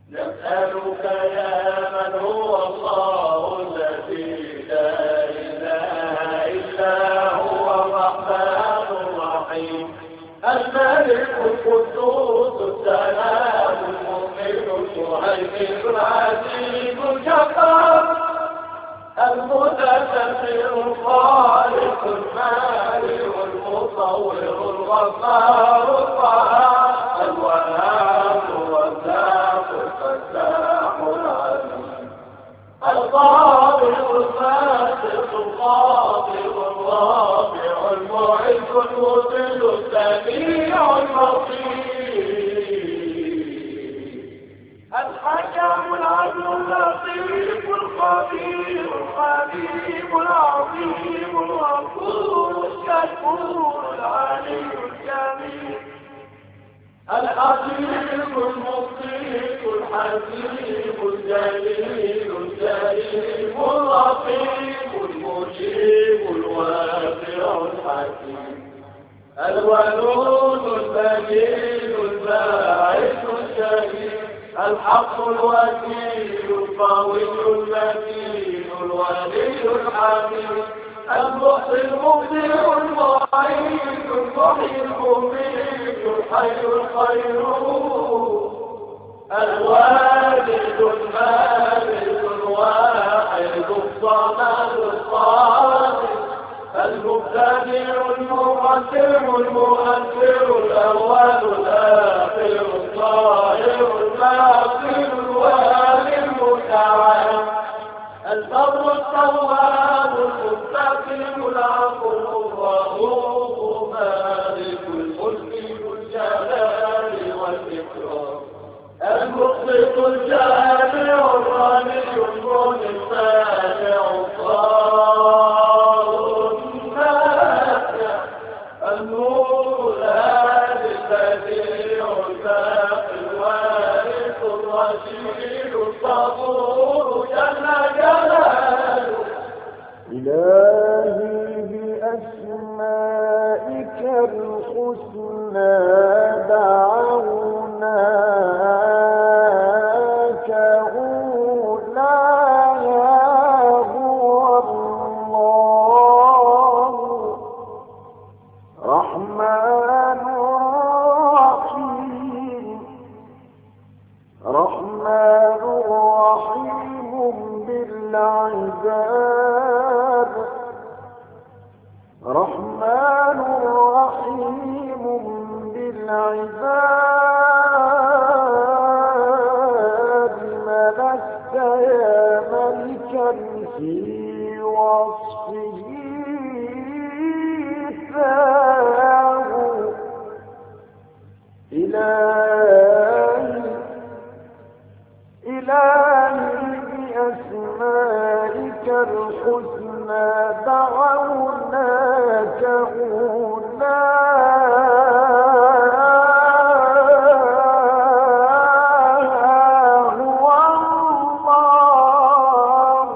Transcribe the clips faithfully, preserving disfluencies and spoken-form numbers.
نسألك يا من هو الله الذي لا إله إلا هو الرحمن الرحيم الملك القدوس السلام المؤمن المهيمن العزيز الجبار المتكبر الخالق المالك المصور الغفار القهار الوهاب الرزاق الفتاح العليم القابض الباسط القابض الرافع المعز المذل السميع البصير الحكم العدل اللطيف الخبير الحليم العظيم الغفور الشكور العلي الجميل الحكيم المطيع الحكيم الجليل الجليل اللطيف المجيب الواسع الحكيم الودود البديل الباعث الشهيد الحق الوكيل القوي المتين الولي الحميد المحصي المبدع المعيد المحيي المميت الحي القيوم الوالد المالك الواحد الصمد الصادق المبتدع المقدم المؤثر الأول الآخر الظاهر الباطن الوالي المتعال البر التواب المستقيم العفو الرؤوف مالك الملك ذو الجلال والإكرام المقسط الجامع الغني الغني السامع الضار النافع النور الهادي البديع الباقي الوارث الرشيد الصبور جل جلاله إلهي بأسمائك الحسنى دعوناك أولاها هو الله رحمن رحيم رحمن رحيم بالعباد رحمن رحيم بالعباد ملكت يا ملكا في وصفه ثاه إلهي إلهي بأسمائك الحسنى دعوناك أولاها هو الله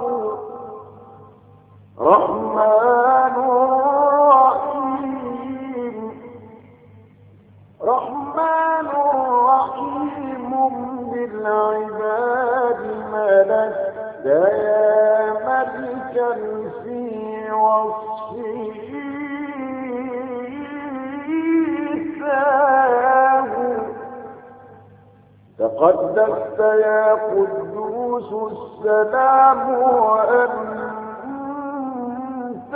رحمن رحيم رحمن رحيم بالعباد ملكت يا ملكا في وصفه ثاه تقدست يا قدوس السلام وأنت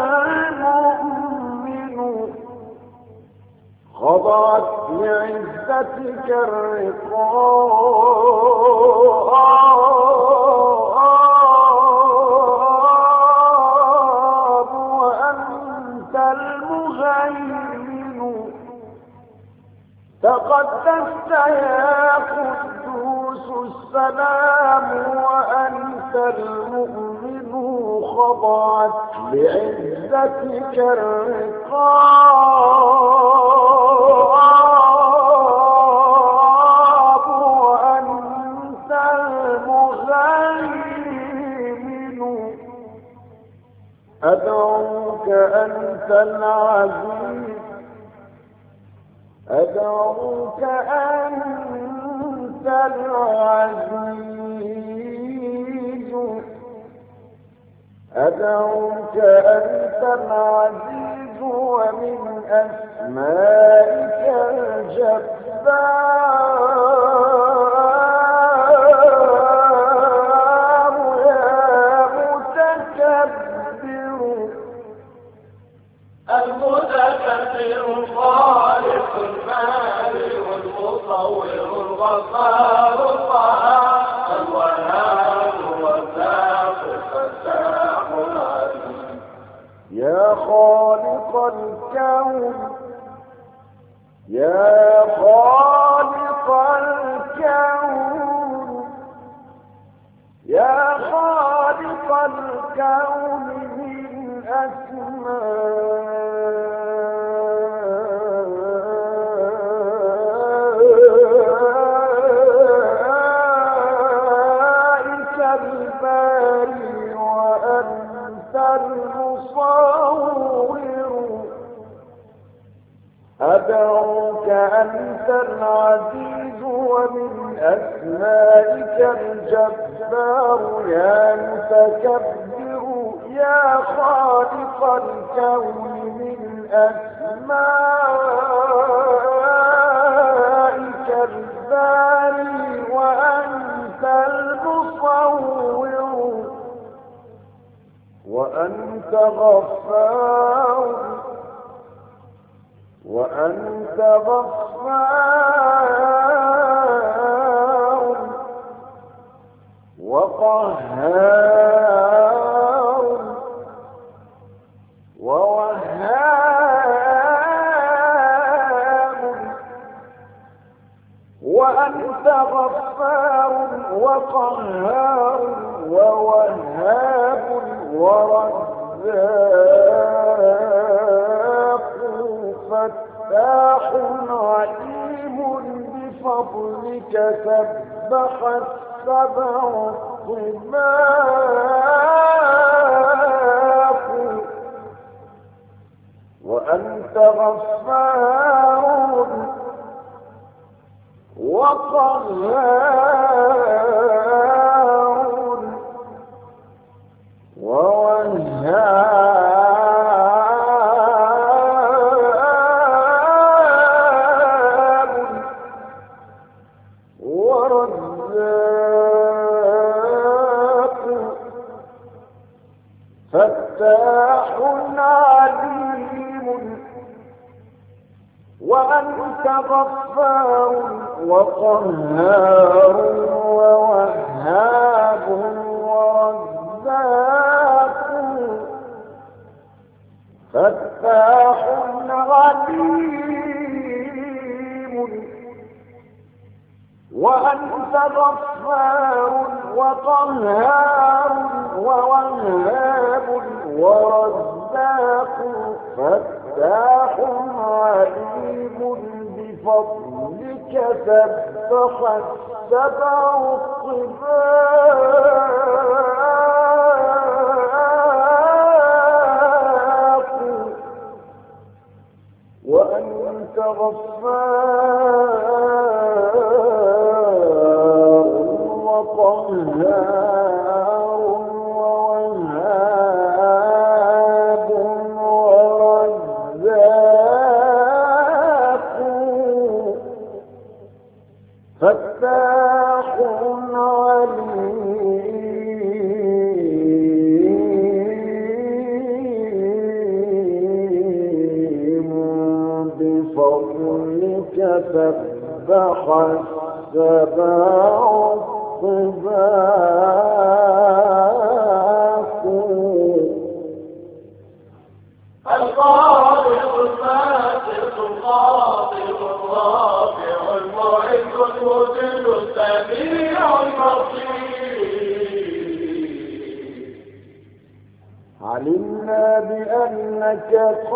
المؤمن خضعت لعزتك الرقاب وأنت المهيمن تقدست يا قدوس السلام وأنت المؤمن خضعت لعزتك الرقاب وأنت المهيمن أدعوك أنت العزيز أدعوك أنت العزيز أدعوك أنت العزيز ومن أسمائك الجبار يا متكبر المتكبر الخالق المالك المصور الغفار القهار الوهاب والرزاق الفتاح العليم يا خالق الكون يا خالق الكون يا خالق الكون من أسمائك الباري وأنت المصور أدعوك أنت العزيز ومن أسمائك الجبار يا متكبر يا خالق الكون من أسمائك الباري وأنت المصور وأنت غفار وأنت غفار وقهار ووهاب وأنت غفار وقهار ووهاب ورزاق فتاح عليم بفضلك سبح السبع الطباق وأنت غفار وقهار ووهاب ورزاق فتاح عليم وأنت غفار وقهار ووهاب ورزاق فتاح عليم وأنت غفار وقهار ووهاب ورزاق فتاح عليم بفضلك سبح السبع الطباق وأنت غفار وقهار ووهاب ورزاق فتاح عليم بفضلك سبح السبع الطباق الخالق الفاتح القاطع الرافع المعز المذل السميع البصير علمنا بأنك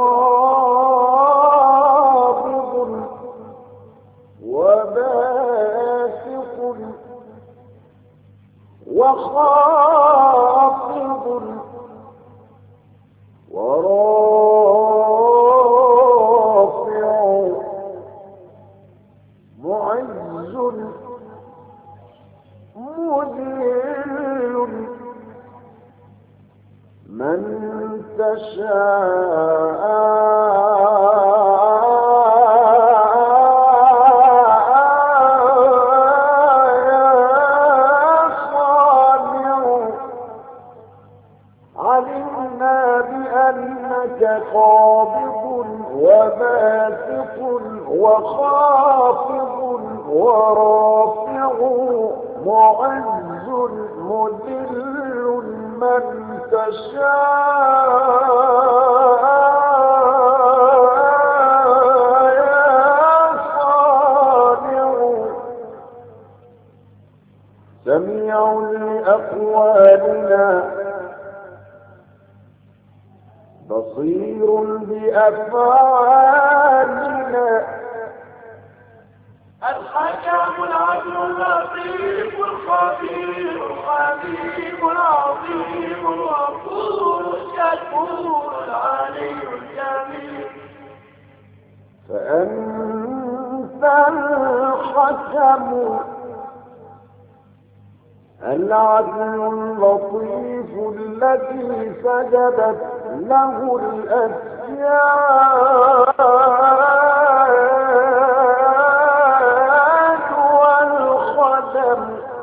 قابض وباسط وخافض ورافع معز تضل من تشاء قابض وباسط وخافض ورافع معز مذل من تشاء يا صانع سميع لأقوالنا بصير بأفعالنا الحكم العدل اللطيف الخبير الحليم العظيم الغفور الشكور العلي الجميل فأنت الحكم العدل اللطيف الذي سجدت له الأسياد والخدم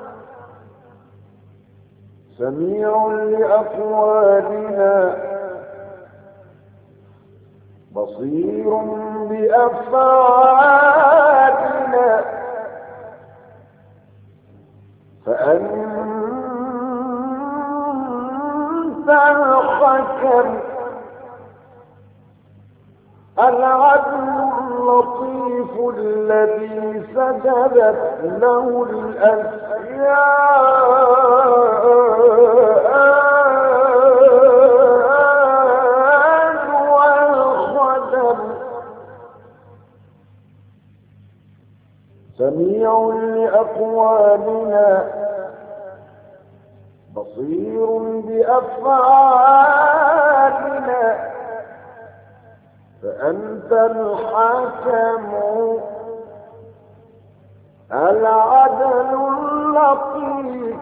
سميع لأقوالنا بصير بأفعالنا فأنت الحكم العدل اللطيف الذي سجدت له الأسياد والخدم سميع لأقوالنا بصير بأفعالنا فأنت الحكم العدل اللطيف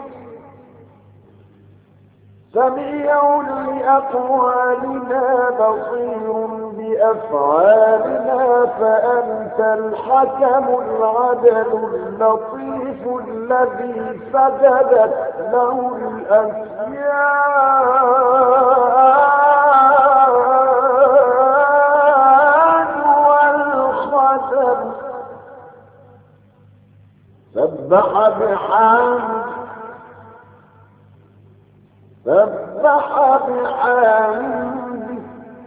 سميع لأقوالنا بصير بأفعالنا فأنت الحكم العدل اللطيف الذي سجدت له الأسياد والخدم سبح بحمد سبح بحمد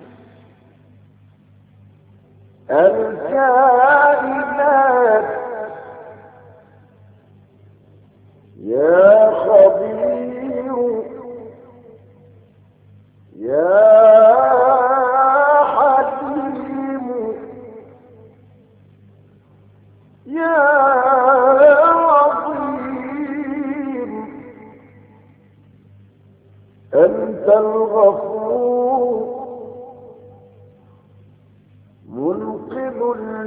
الكائنات يا خبير يا حليم يا أنت الغفور منقذ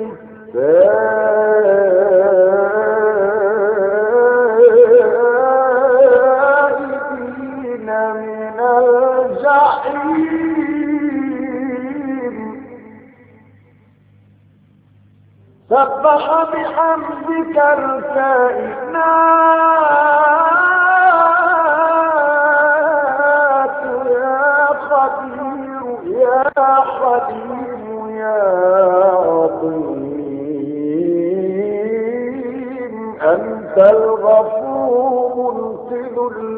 للتائبين من الجحيم سبح بحمدك الكائنات يا حليم يا عظيم أنت الغفور منقذ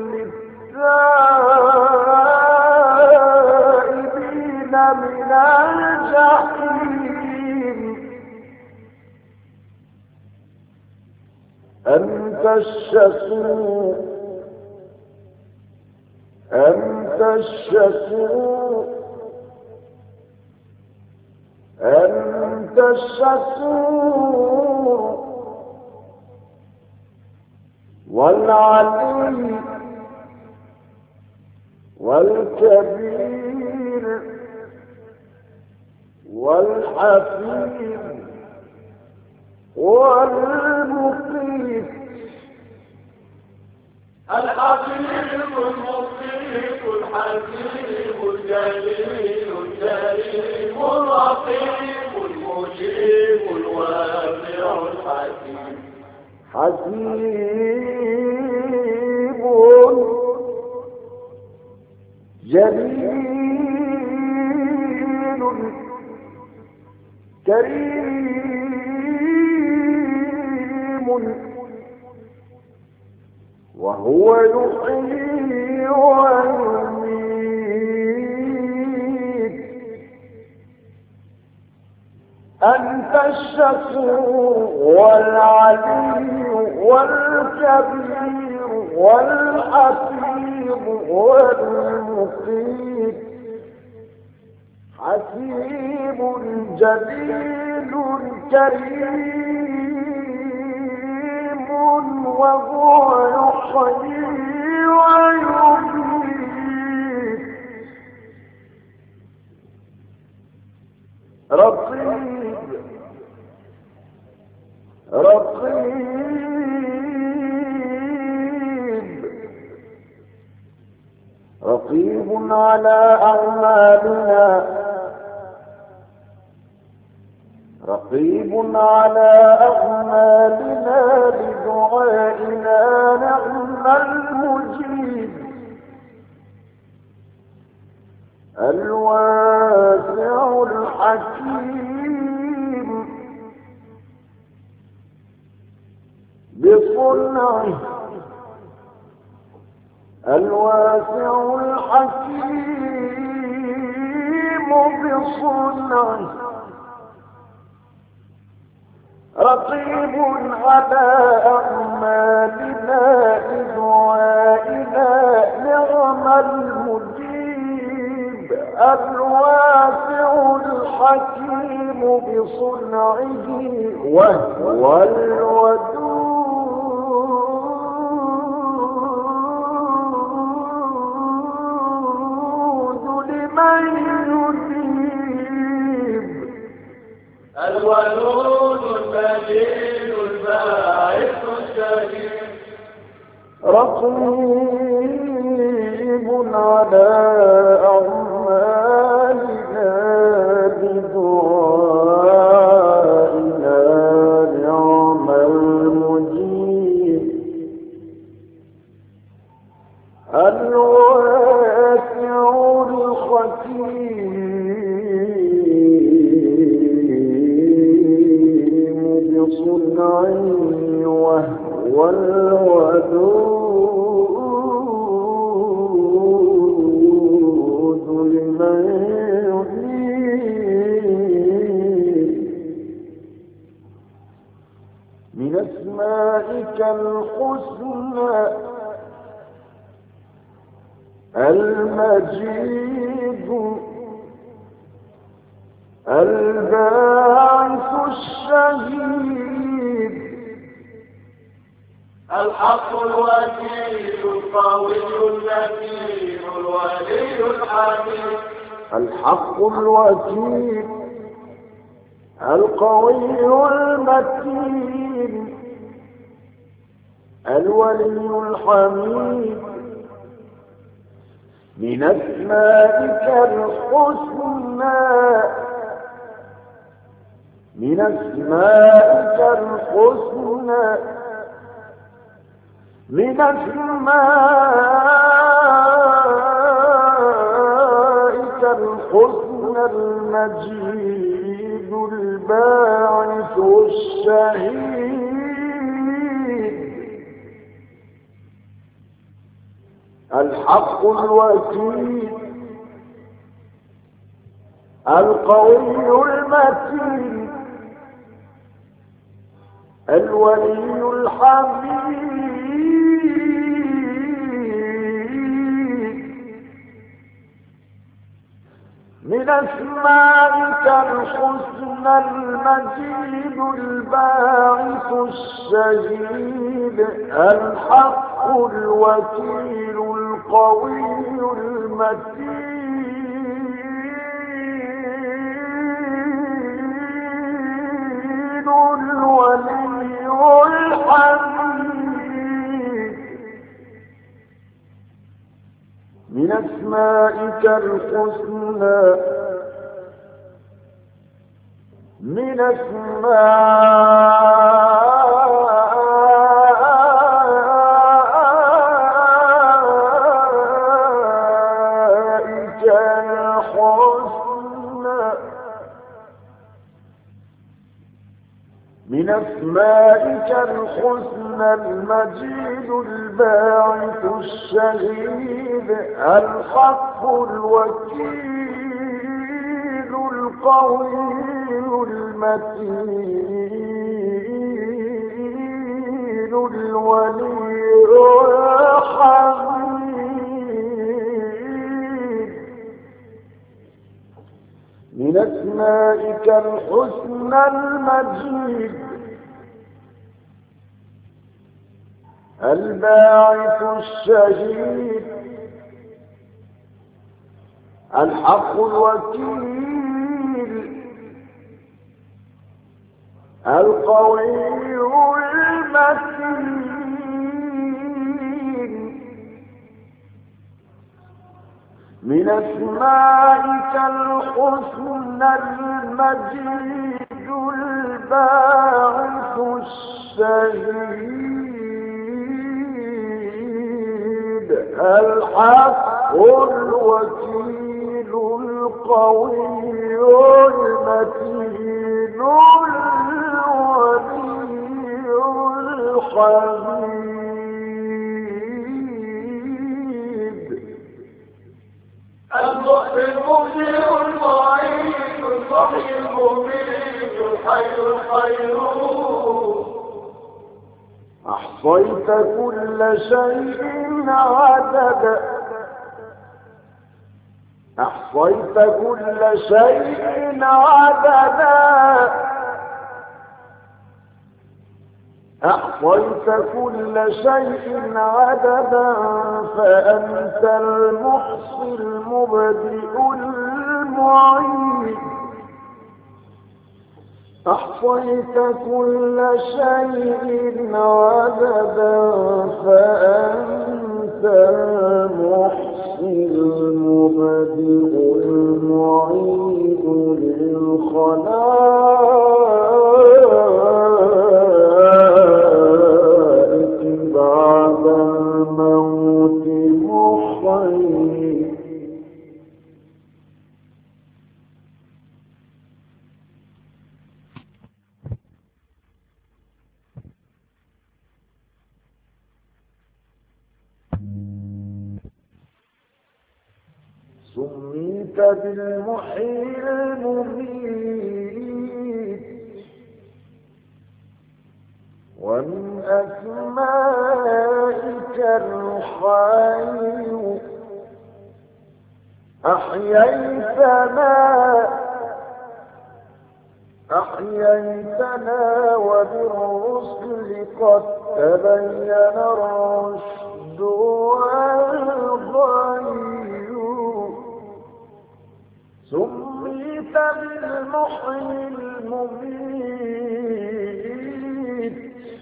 للتائبين من الجحيم أنت الشكور أنت الشكور أنت الشكور والعلي والكبير والحفيظ والمقيت الحبيب المطيب الحكيم الجليل الكريم الرقيب المجيب الواسع الحكيم حكيم جليل كريم وهو يحيي ويميت أنت الشكور والعلي والكبير والحكيم والمقيت حكيم جليل كريم وهو يحيي ويميت رقيب رقيب رقيب على أعمالنا رقيب على أعمالنا بدعائنا نعم المجيب الواسع الحكيم بصنعه الواسع الحكيم بصنعه رقيب على أعمالنا بدعائنا نعم المجيب الواسع الحكيم بصنعه وهو الودود لمن يجيب الولود المجيد الباعث الشهيد رقيب على أعمالنا بدعائنا نعم المجيب الواسع الحكيم بصنعه وهو الودود لمن يحيي من أسمائك الحسنى المجيد الباعث الشهيد الحق الوكيل القوي المتين الولي الحميد الحق الوكيل القوي المتين الولي الحميد من أسمائك الحسنى من أسمائك الحسنى من أسمائك الحسنى المجيد الباعث الشهيد الحق الوكيل القوي المتين الولي الحميد من أسمائك الحسنى المجيد الباعث الشهيد الحق الوكيل القوي المتين الولي الحميد أسمائك الحسنى من أسمائك الحسنى من أسمائك الحسنى المجيد الباعث الشهيد الحق الوكيل القوي المتين الولي الحميد من أسمائك الحسنى المجيد الباعث الشهيد الحق الوكيل القوي المتين من أسمائك الحسنى المجيد الباعث الشهيد الحق الوكيل القوي المتين الولي الحميد المحيي المبدئ المعيد المحيي المميت الحي القيوم أحصيت كل شيء عددا أحصيت كل شيء عددا أحصيت كل شيء عددا فأنت المحصي المبدئ المعيد أحصيت كل شيء عددا فأنت المحصي المبدئ المعيد للخلائق بعد الموت محيي سميت بالمحيي المميت ومن أسمائك الحي أحييتنا أحييتنا وبالرسل قد تبين الرشد والغي سميت بالمحيي المميت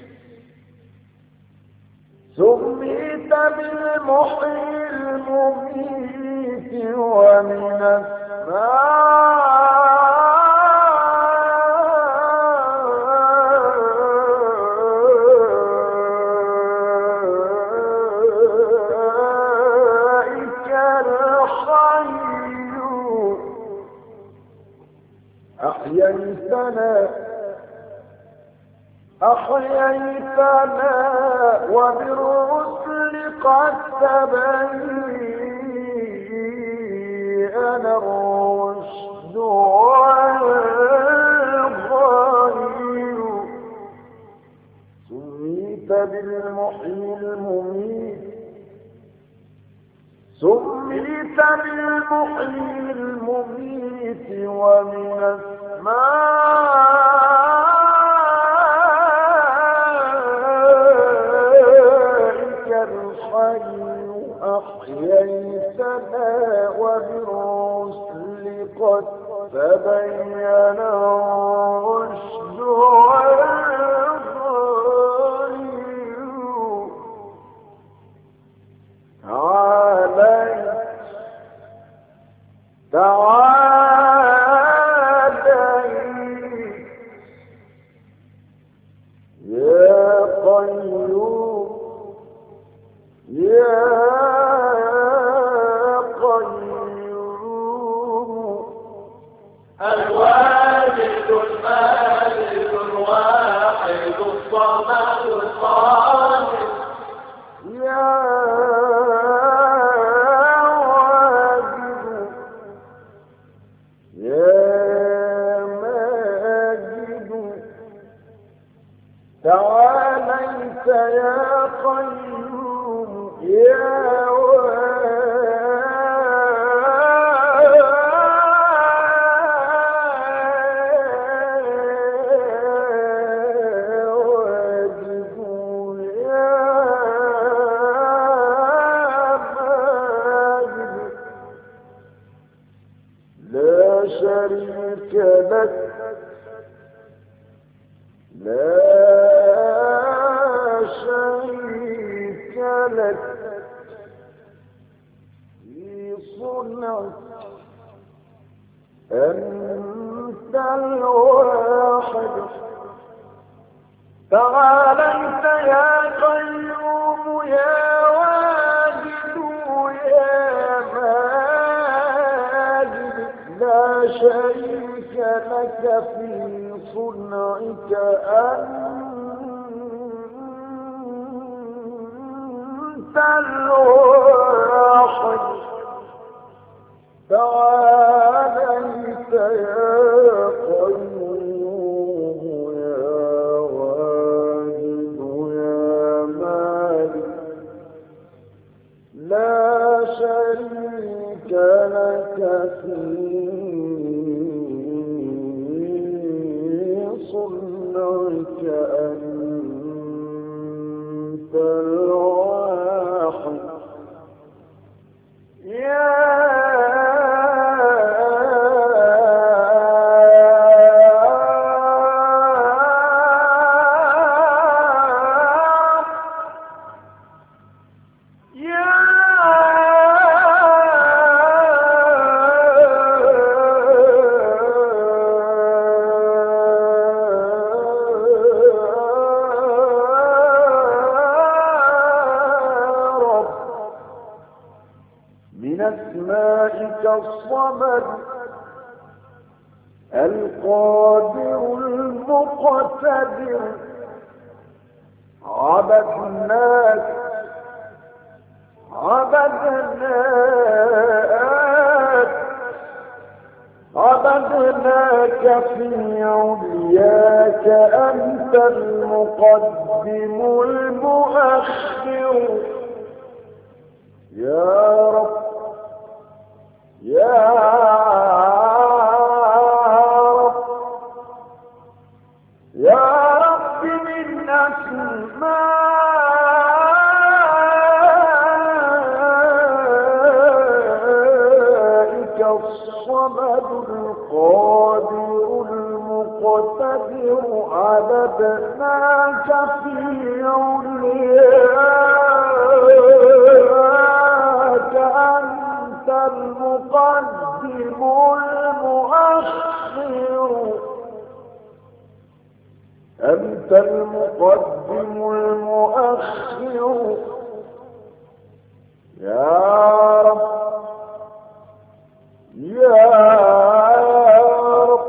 سميت بالمحيي المميت ومن أسمائك الحي أحييتنا أحييتنا وبالرسل قد تبين الرشد والغي سميت بالمحيي المميت سميت بالمحيي المميت ومن أسمائك الحي أحييتنا وبالرسل قد تبين الرشد والغي عليك تعالي يا قيوم يا قيوم الواجد المالك الواحد الصمد القادر يا واجد يا ماجد تعاليت يا قيوم يا شريك لك لا شريك لك في صنعك أنت الواحد تعاليت يا قيوم يا واجد يا ماجد لا شريك لك في صنعك أنت الواحد تعاليت يا قيوم يا واجد يا مالك لا شريك لك في صنعك أنت الواحد يا من أسمائك الصمد القادر المقتدر عبدناك عبدناك عبدناك في علياك أنت المقدم المؤخر يا رب يا رب يا رب من أسمائك الصمد القادر المقتدر عبدناك في علياك أنت المقدم المؤخر أنت المقدم المؤخر يا رب يا رب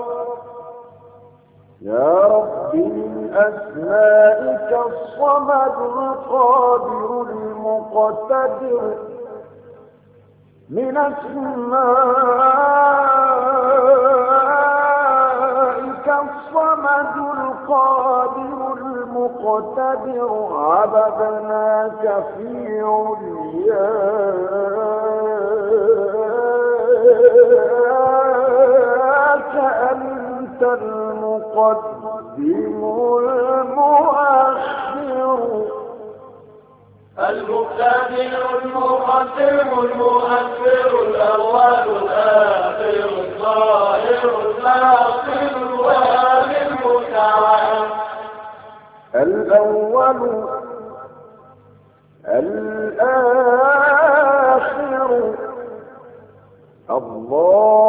يا رب من أسمائك الصمد القادر المقتدر من أسمائك الصمد القادر المقتدر عبدناك في علياك أنت المقدم المؤخر المبتدئ المقدم المؤخر الأول الآخر الظاهر الباطن الوالي المتعال الأول الآخر الله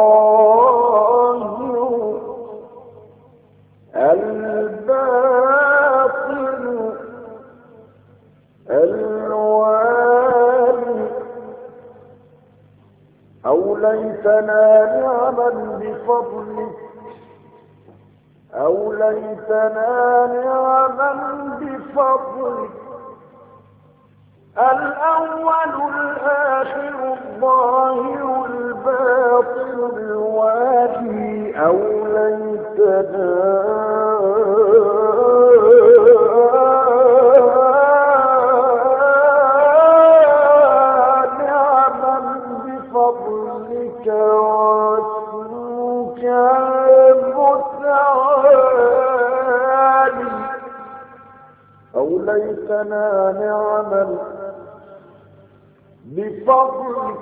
أو ليتنا نعمل بفضلك أو ليتنا نعمل بفضلك الأول الآخر الظاهر الباطن الوالي أو ليتنا نعمل بفضلك واسمك المتعالي أو ليتنا نعمل بفضلك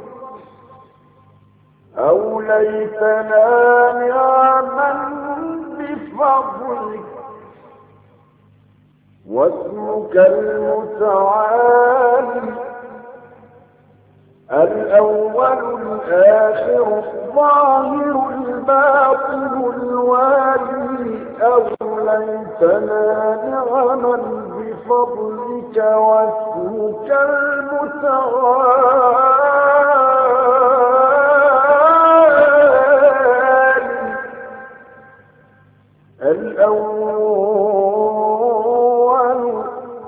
أو ليتنا نعمل بفضلك واسمك المتعالي الأول الآخر الظاهر الباطن الوالي أو ليتنا نعمل بفضلك واسمك المتعالي الأول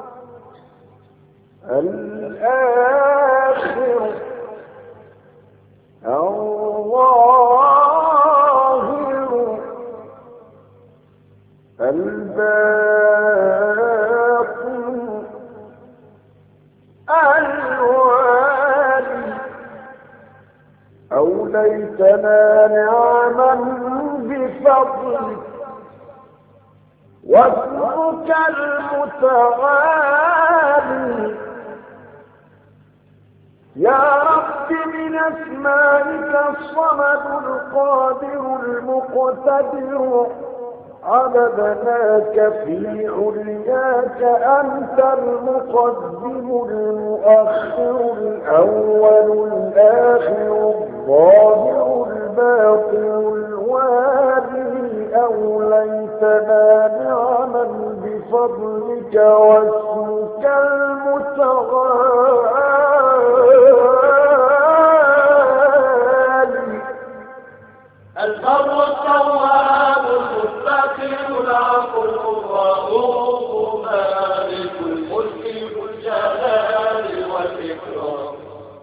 الآخر الظاهر الباطن الوالي أو ليتنا نعمل بفضلك واسمك المتعالي يا رب من اسمائك الصمد القادر المقتدر عبدناك في علياك أنت المقدم المؤخر الأول الآخر الظاهر الباطن الوالي أو ليتنا نعمل بفضلك واسمك المتعالي البر التواب المستقيم العفو الرؤوف مالك الملك ذو الجلال والإكرام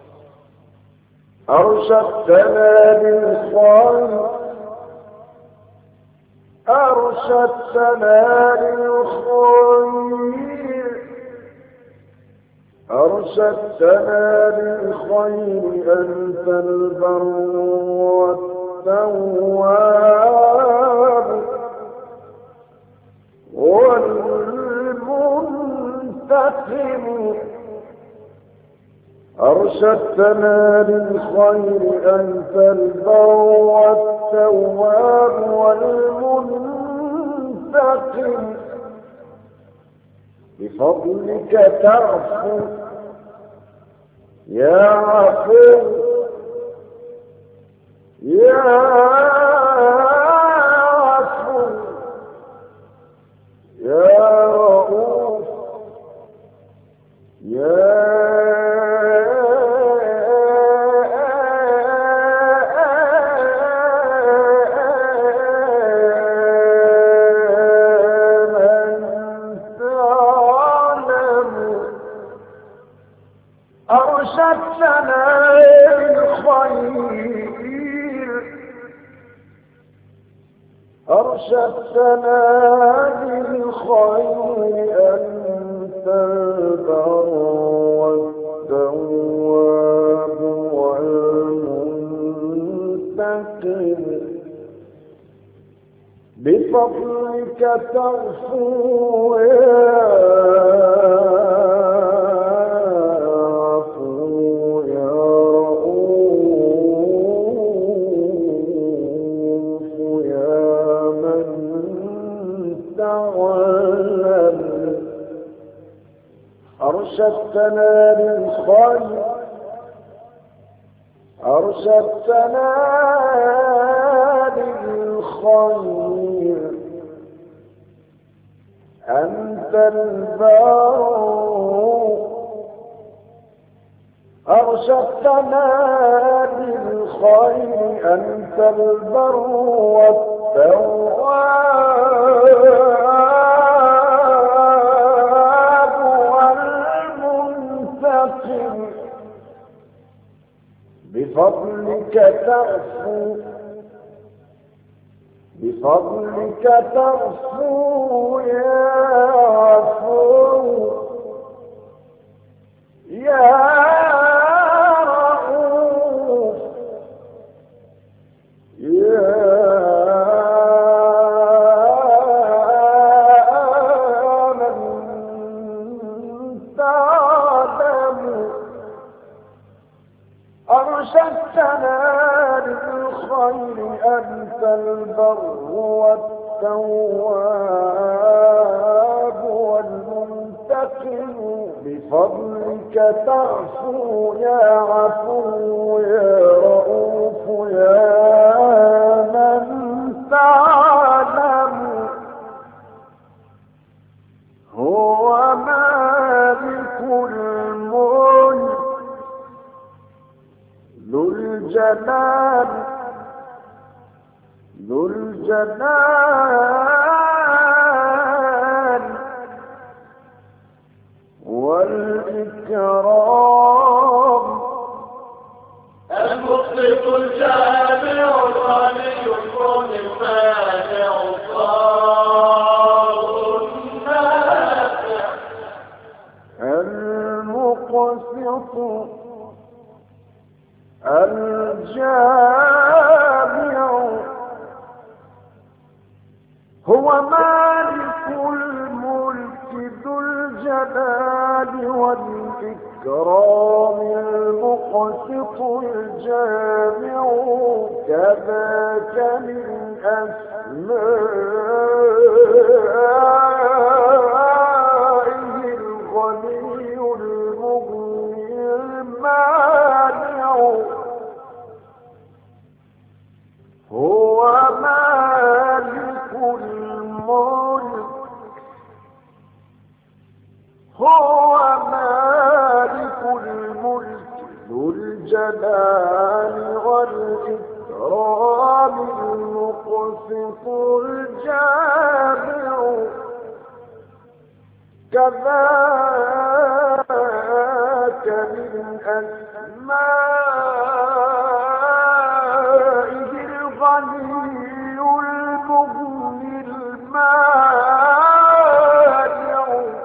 أرشدتنا للخير أرشدتنا للخير أرشدتنا للخير أنت البر والتواب والمنتقم أرشدتنا للخير أنت البر والتواب والمنتقم بفضلك تعفو يا عفو يا عفو يا رؤوف يا أرشدتنا للخير أرشدتنا للخير أنت البر والتواب والمنتقم بفضلك تغفو أرشدتنا للخير أرشدتنا للخير أنت البر أرشدتنا للخير أنت البر والتواب والمنتقم بفضلك تغفو بفضلك تغفو يا عفو يا رؤوف يا من تعلم أرشدتنا للخير أنت البر والتواب والمنتقم بفضلك تعفو يا عفو يا رؤوف يا من تعلم هو مالك الملك ذو الجلال ذو الجلال والإكرام المخلص الجامع الغني الكون المانع الضار النافع المقسط الجامع هو مالك الملك ذو الجلال والإكرام المقسط الجامع كذاك من أسمائه الغني المغني المانع هو مالك الملك هو مالك الملك ذو الجلال والإكرام المقسط الجامع كذاك من أسمائه الغني المغني المانع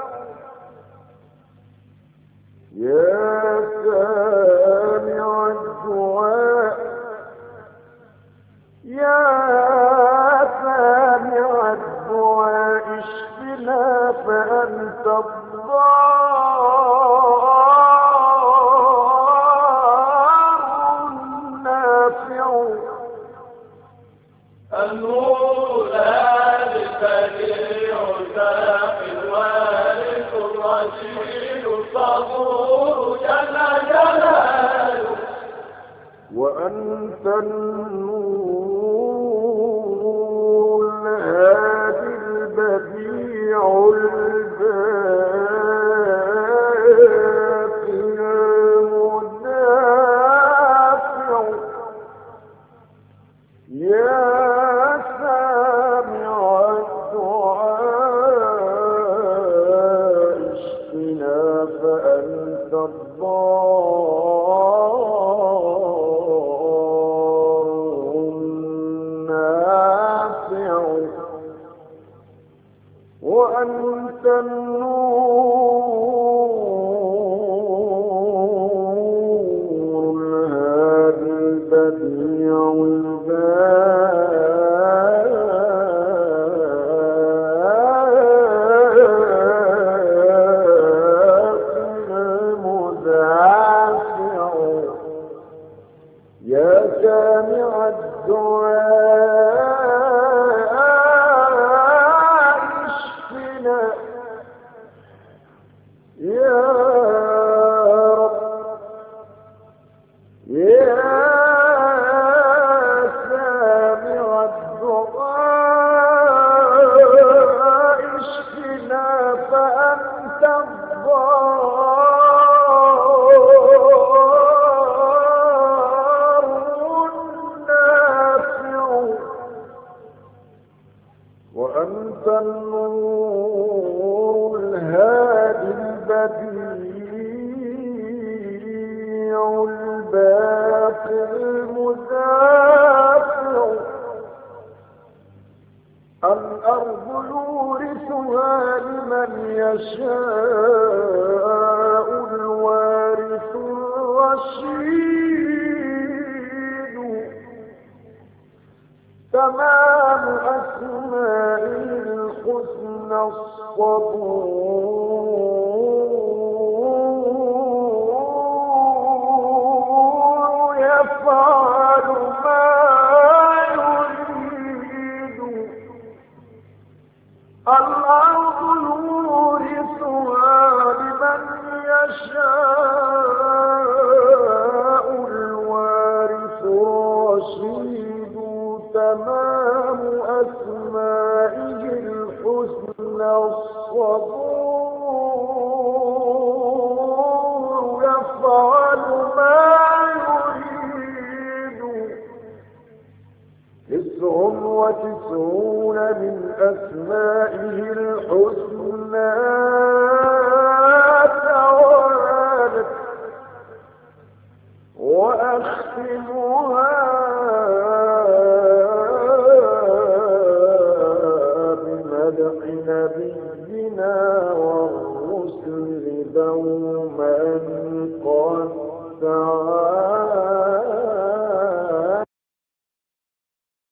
يا سامع الدعاء يا سامع الدعاء اشفنا فأنت الضار النافع النور الهادي البديع الباقي الوارث الرشيد الصبور جل جلاله وأنت النور الهادي البديع الباقي المدافع يا سامع الدعاء اشفنا فأنت الضار النافع وأنت النور الهادي البديع يا سامع الدعاء اشفنا يا رب يا سامع الدعاء اشفنا فأنت الضار الصافنات المدافع الأرض يورثها لمن يشاء الوارث الرشيد تمام أسمائه الحسنى الصبور يفعل ما يريد الأرض يورثها لمن يشاء الوارث الرشيد تمام أسمائه الحسنى الصبور يفعل ما يريد تسع وتسعون من أسمائه الحسنى توالت وأختمها